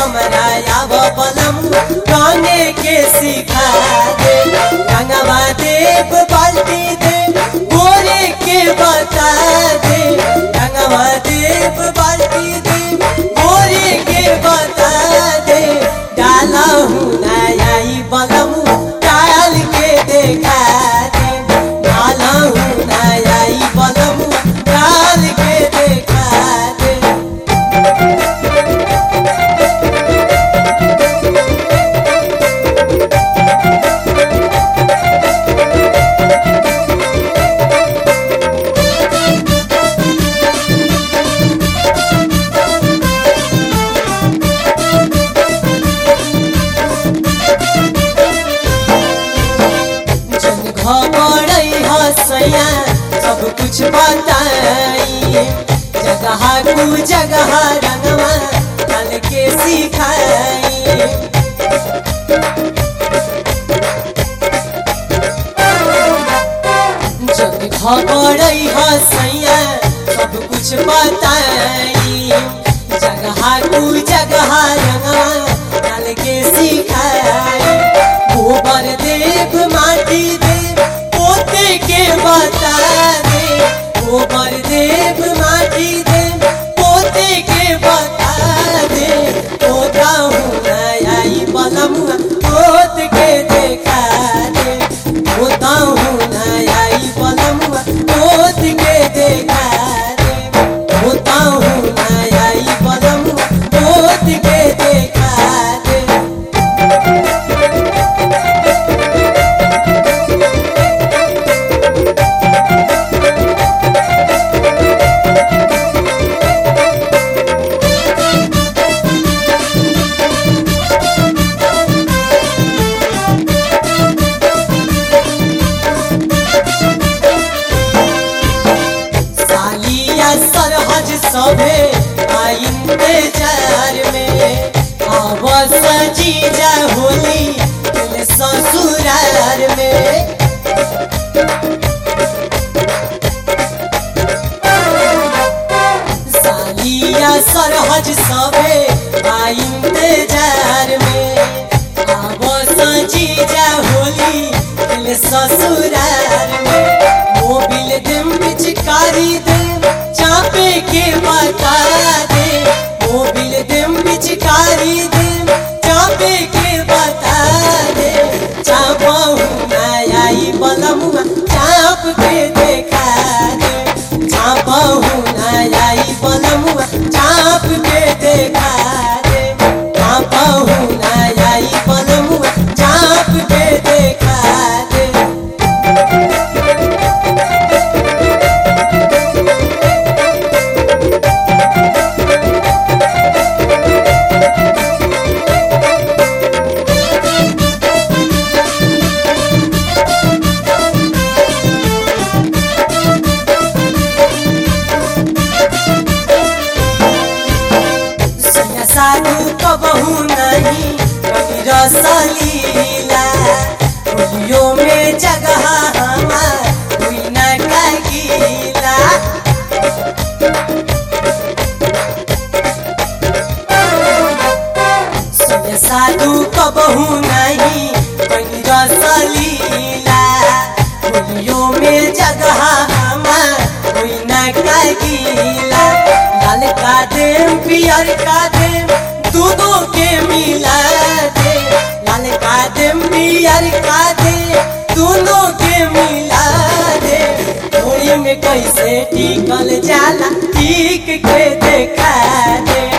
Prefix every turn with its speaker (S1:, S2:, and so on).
S1: हमरा आव बलम गाने के सिखा दे रंगवा देव बाल्टी दे गोरे के बता दे रंगवा देव बाल्टी दे गोरे के बता दे डाला हूँ नयाई बलम डाल के देखा दे डाला हूँ नयाई बलम डाल के देखा दे। हसैया सब कुछ बताई जगह कु जगह रंगवा डाल के सिखाई जग खबर हसैया सब कुछ बताई जगह कु जगह रंगवा डाल के सिखाई गोबर देव माटी देव पोते के बता दे गोबर देव माटी दे पोते के बता दे पोता हूँ नयाई बलम पोत के देखा दे पोता हूँ नयाई बलम पोत के देखा दे पोता हूँ नयाई बलम पोत के देखा दे। सरहज सभे इंतजार में आवाज जीजा होली दिल ससुरार में सालिया सरहज सभे इंतजार में आवाज जीजा होली दिल ससुरार में मोबिल दिम पिचकारी दे चापे के बता दे मोबिल दिम पिचकारी दे चापे के बता दे चापा हूँ नयाई बलम चाप के देखा दे चापा हूँ नयाई बलम चाप के देखा दे चापा हूँ नयाई बलम चाप के देखा दे। साधु कबहू नहीं कभी रसलीला होलियों में जगह हमार हुई न गीला साधु कबहू नहीं कभी रसलीला होलियों में जगह हमार हुई न गीला लाल का देम पियर का देम दूधों के मिला दे लाल का देम पियर का दे दोनों के मिला दे होली में कैसे टिकल जाला ठीक के देखा दे